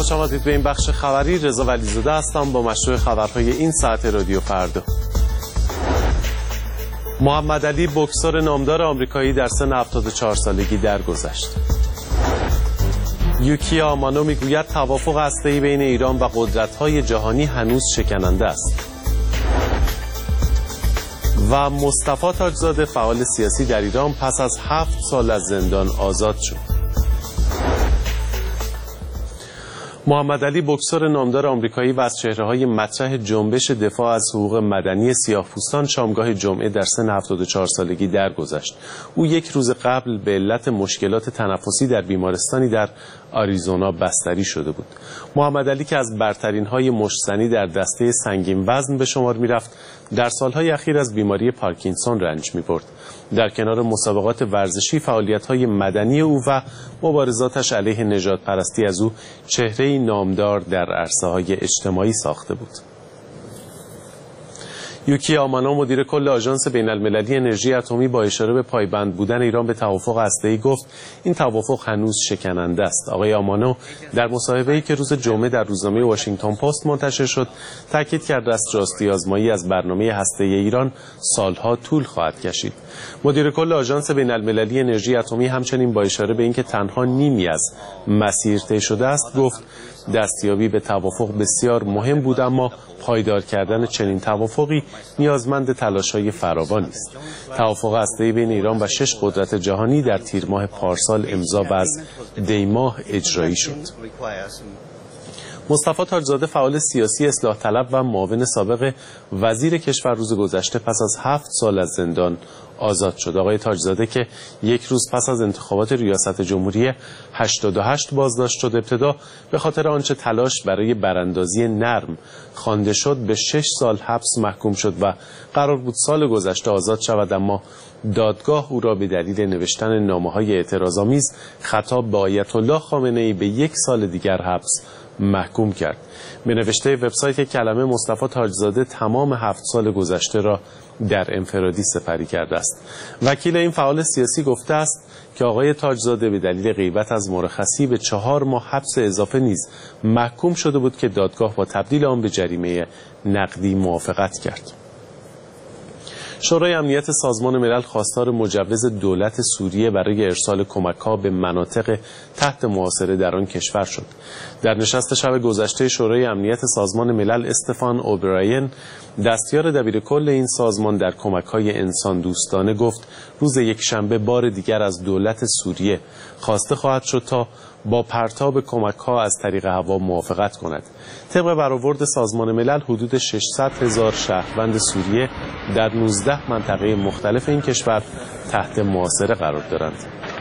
خوش آمدید به این بخش خبری. رضا ولیزاده هستم با مشروع خبرهای این ساعت رادیو فردا. محمد علی بوکسور نامدار آمریکایی در سن 74 سالگی درگذشت. یوکی آمانو میگوید توافق هسته‌ای بین ایران و قدرت‌های جهانی هنوز شکننده است. و مصطفی تاجزاده فعال سیاسی در ایران پس از 7 سال از زندان آزاد شد. محمد علی بوکسور نامدار آمریکایی و از چهره‌های مطرح جنبش دفاع از حقوق مدنی سیاه‌پوستان شامگاه جمعه در سن 74 سالگی درگذشت. او یک روز قبل به علت مشکلات تنفسی در بیمارستانی در آریزونا بستری شده بود. محمد علی که از برترین‌های مشت‌زنی در دسته سنگین وزن به شمار می‌رفت، در سال‌های اخیر از بیماری پارکینسون رنج می‌برد. در کنار مسابقات ورزشی، فعالیت‌های مدنی او و مبارزاتش علیه نژادپرستی از او چهره‌ای نامدار در عرصه‌های اجتماعی ساخته بود. یوکی آمانو مدیر کل آژانس بین‌المللی انرژی اتمی با اشاره به پایبند بودن ایران به توافق هسته‌ای گفت این توافق هنوز شکننده است. آقای آمانو در مصاحبه‌ای که روز جمعه در روزنامه واشنگتن پست منتشر شد تاکید کرد راستی آزمایی از برنامه هسته‌ای ایران سالها طول خواهد کشید. مدیر کل آژانس بین‌المللی انرژی اتمی همچنین با اشاره به اینکه تنها نیمی از مسیر طی شده است گفت دستیابی به توافق بسیار مهم بود، اما پایدار کردن چنین توافقی نیازمند تلاش‌های فراوانی است. توافق هسته‌ای بین ایران و 6 قدرت جهانی در تیر ماه پارسال امضا و از دی ماه اجرایی شد. مصطفی تاجزاده فعال سیاسی اصلاح طلب و معاون سابق وزیر کشور روز گذشته پس از 7 سال از زندان آزاد شد. آقای تاجزاده که یک روز پس از انتخابات ریاست جمهوری 88 بازداشت شد، ابتدا به خاطر آنچه تلاش برای براندازی نرم خوانده شد به 6 سال حبس محکوم شد و قرار بود سال گذشته آزاد شود، اما دادگاه او را به دلیل نوشتن نامه‌های اعتراض‌آمیز خطاب به آیت الله خامنه‌ای به 1 سال دیگر حبس محکوم کرد. به نوشته وبسایت کلمه مصطفی تاجزاده تمام 7 سال گذشته را در انفرادی سپری کرده است. وکیل این فعال سیاسی گفته است که آقای تاجزاده به دلیل غیبت از مرخصی به 4 ماه حبس اضافه نیز محکوم شده بود که دادگاه با تبدیل آن به جریمه نقدی موافقت کرد. شورای امنیت سازمان ملل خواستار مجوز دولت سوریه برای ارسال کمک‌ها به مناطق تحت محاصره در آن کشور شد. در نشست شب گذشته شورای امنیت سازمان ملل استفان اوبراین دستیار دبیرکل این سازمان در کمک‌های انسان دوستانه گفت روز یکشنبه بار دیگر از دولت سوریه خواسته خواهد شد تا با پرتاب کمک‌ها از طریق هوا موافقت کند. طبق برآورد سازمان ملل حدود 600,000 شهروند سوریه در 19 منطقه مختلف این کشور تحت محاصره قرار دارند.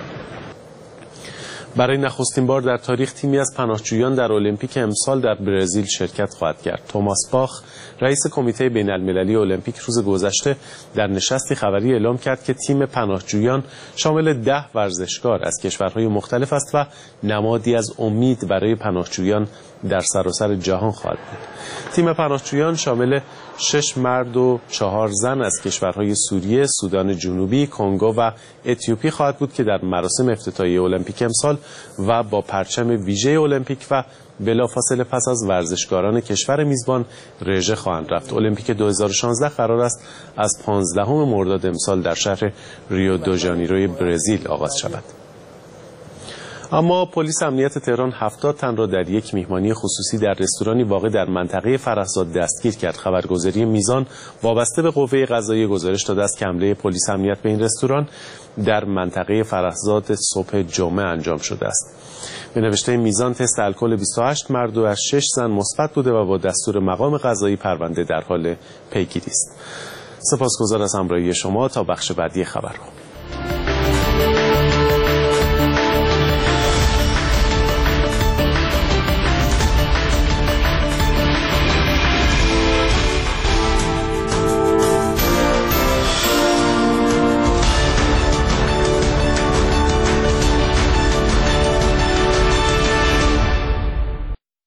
برای نخستین بار در تاریخ تیمی از پناهجویان در المپیک امسال در برزیل شرکت خواهد کرد. توماس باخ رئیس کمیته بین‌المللی المپیک روز گذشته در نشستی خبری اعلام کرد که تیم پناهجویان شامل 10 ورزشکار از کشورهای مختلف است و نمادی از امید برای پناهجویان در سراسر جهان خواهد بود. تیم پناهجویان شامل 6 مرد و 4 زن از کشورهای سوریه، سودان جنوبی، کنگو و اتیوپی خواهد بود که در مراسم افتتاحیه المپیک امسال و با پرچم ویژه المپیک و بلافاصله پس از ورزشکاران کشور میزبان رژه خواهند رفت. المپیک 2016 قرار است از 15 مرداد امسال در شهر ریو دو ژانیروی برزیل آغاز شود. اما پلیس امنیت تهران 70 تن را در یک میهمانی خصوصی در رستورانی واقع در منطقه فرهزاد دستگیر کرد. خبرگزاری میزان وابسته به قوه قضاییه گزارش داده است که حمله پلیس امنیت به این رستوران در منطقه فرهزاد صبح جمعه انجام شده است. به نوشته میزان تست الکل 28 مرد و از 6 زن مثبت بوده و با دستور مقام قضایی پرونده در حال پیگیری است. سپاسگزار از همراهی شما. تا بخش بعدی خبرها.